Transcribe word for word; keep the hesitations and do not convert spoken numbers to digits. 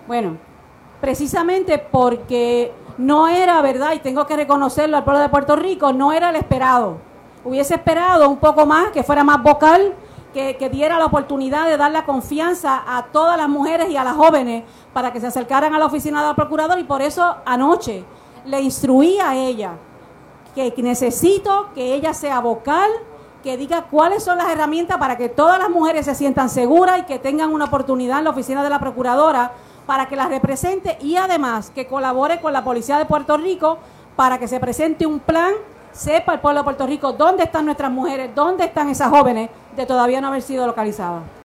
Bueno, precisamente porque no era verdad, y tengo que reconocerlo al pueblo de Puerto Rico, no era el esperado. Hubiese esperado un poco más, que fuera más vocal, que, que diera la oportunidad de dar la confianza a todas las mujeres y a las jóvenes para que se acercaran a la oficina del procurador, y por eso anoche le instruí a ella que necesito que ella sea vocal, que diga cuáles son las herramientas para que todas las mujeres se sientan seguras y que tengan una oportunidad en la oficina de la procuradora para que las represente, y además que colabore con la Policía de Puerto Rico para que se presente un plan, sepa el pueblo de Puerto Rico dónde están nuestras mujeres, dónde están esas jóvenes de todavía no haber sido localizadas.